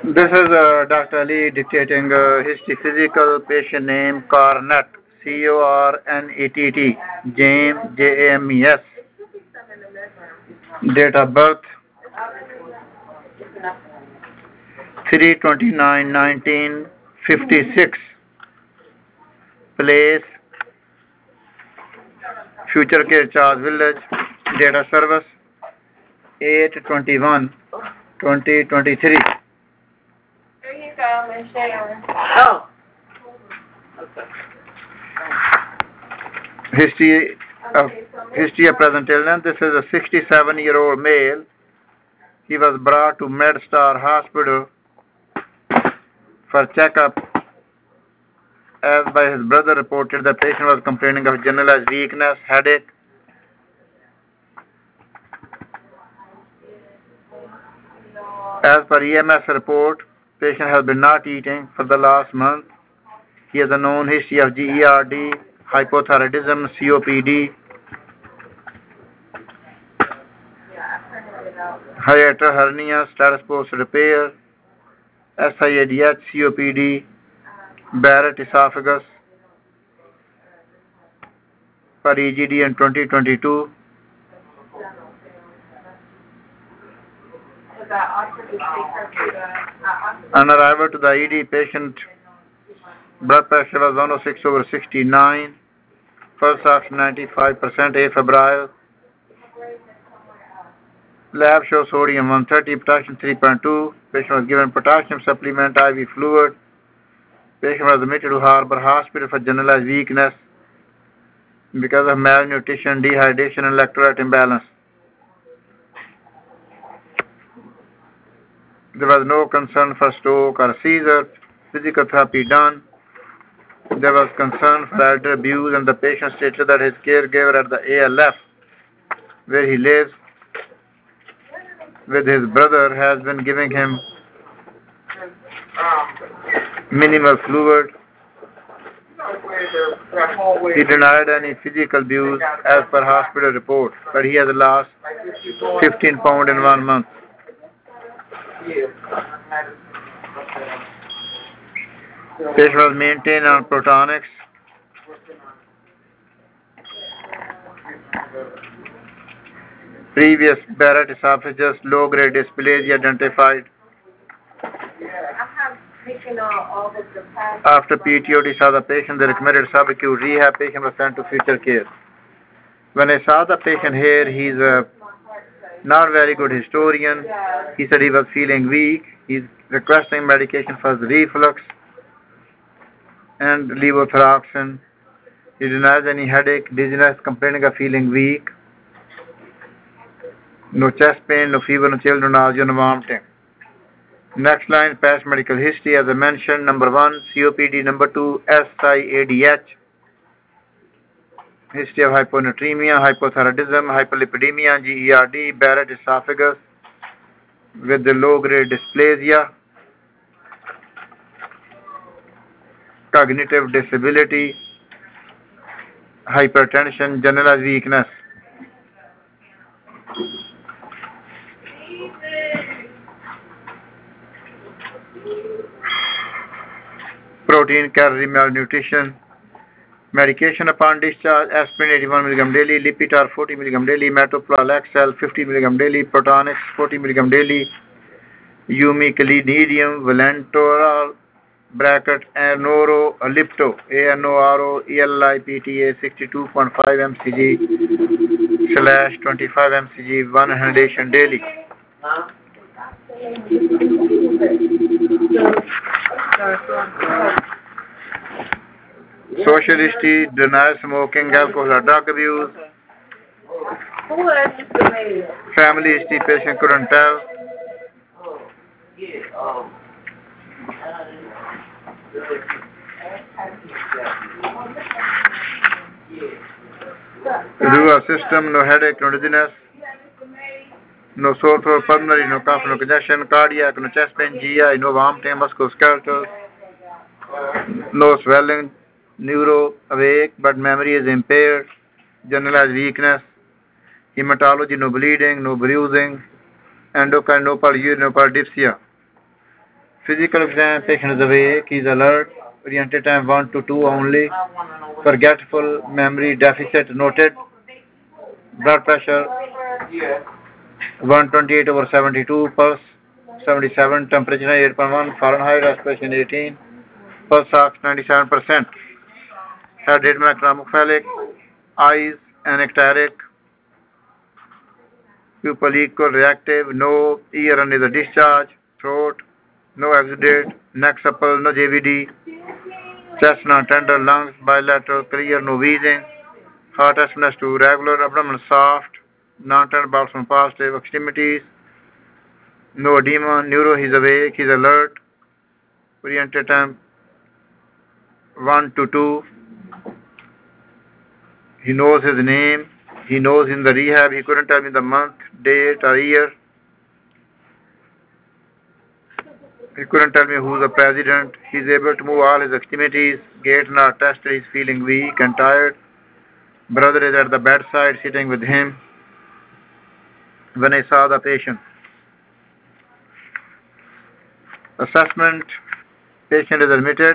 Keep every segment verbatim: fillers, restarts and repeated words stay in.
This is uh, Doctor Ali dictating uh, history physical patient name Cornett C O R N E T T James J A M E S date of birth three twenty-nine nineteen fifty-six place Future Care Charge Village date of service eight twenty-one twenty twenty-three. There you go, Miss Sharon. Oh. Okay. History of history of present illness. This is a sixty-seven year old male. He was brought to MedStar Hospital for checkup as by his brother reported the patient was complaining of generalized weakness, headache. As per E M S report, patient has been not eating for the last month. He has a known history of G E R D, hypothyroidism, C O P D, hiatal hernia, status post repair, S I A D H, C O P D, Barrett esophagus, for E G D in twenty twenty-two. On arrival to the E D, patient blood pressure was one oh six over sixty-nine, pulse oxygen ninety-five percent, afebrile. Lab shows sodium one thirty, potassium three point two. Patient was given potassium supplement, I V fluid. Patient was admitted to Harbour Hospital for generalized weakness because of malnutrition, dehydration, and electrolyte imbalance. There was no concern for stroke or seizure. Physical therapy done. There was concern for elder abuse, and the patient stated that his caregiver at the A L F, where he lives with his brother, has been giving him minimal fluid. He denied any physical abuse as per hospital report, but he has lost fifteen pounds in one month. Patient was maintained on Protonics. Previous Barrett esophagus, low-grade dysplasia identified. After P T O D saw the patient, they recommended subacute rehab. Patient was sent to Future Care. When I saw the patient here, he's a not very good historian. He said he was feeling weak. He's requesting medication for the reflux and levothyroxine. He denies any headache, dizziness, complaining of feeling weak. No chest pain, no fever, no chill, no nausea, no vomiting. Next line, past medical history, as I mentioned, number one, C O P D, number two, S I A D H, history of hyponatremia, hypothyroidism, hyperlipidemia, G E R D, Barrett esophagus with the low-grade dysplasia, cognitive disability, hypertension, generalized weakness. Protein, calorie, malnutrition. Medication upon discharge, aspirin eighty-one milligram daily, Lipitor forty milligram daily, Metoprolol X L fifty milligram daily, Protonix forty milligram daily, Umeclidinium, Valentorol, bracket, Anoro, Lipto, A N O R O, E L I P T A sixty-two point five milligrams slash twenty-five milligrams, one inhalation daily. Social history, denies smoking, alcohol or drug abuse. Family history, patient couldn't tell. Review of system, no headache, no dizziness, no sore throat, pulmonary, no cough, no congestion, cardiac, no chest pain, G I, no vomiting, musculoskeletal, no swelling, neuro, awake, but memory is impaired, generalized weakness, hematology, no bleeding, no bruising, endocrine, no polyuria, no polydipsia. Physical exam, patient is awake, he is alert, oriented time one to two only, forgetful, memory deficit noted, blood pressure one twenty-eight over seventy-two, pulse seventy-seven, temperature eight point one Fahrenheit, respiration eighteen, pulse ox ninety-seven percent, head rhythm economophilic, eyes anecteric, pupil equal reactive, no ear under the discharge, throat, no exudate, neck supple, no J V D, chest non-tender, lungs bilateral, clear, no wheezing, heart response to regular, abdomen soft, non-tender bowels from positive, extremities, no edema, neuro, he's awake, he's alert, oriented time one to two, he knows his name, he knows in the rehab, he couldn't tell me the month, date or year, he couldn't tell me who's the president, he's able to move all his extremities, gait not tested, he's feeling weak and tired, brother is at the bedside sitting with him when I saw the patient. Assessment, patient is admitted.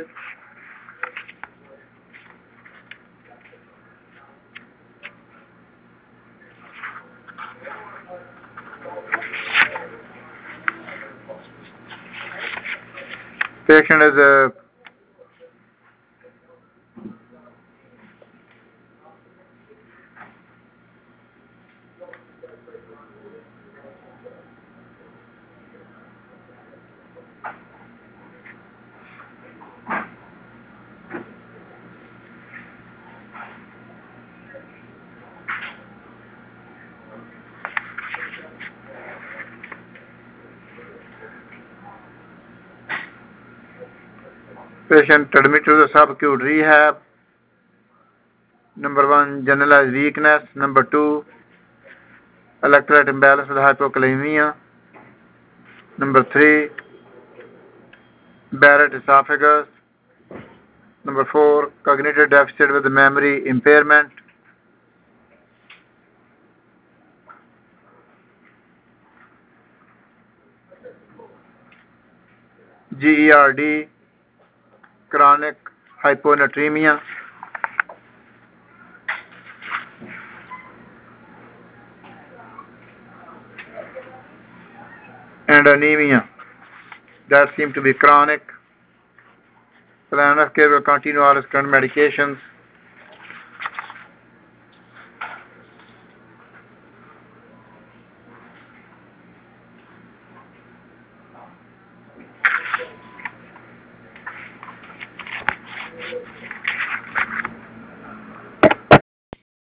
Patient is a patient admitted to the subacute rehab. Number one, generalized weakness. Number two, electrolyte imbalance with hypokalemia. Number three, Barrett esophagus. Number four, cognitive deficit with memory impairment. G E R D, chronic hyponatremia. And anemia that seem to be chronic. Plan of care will continue all his current medications.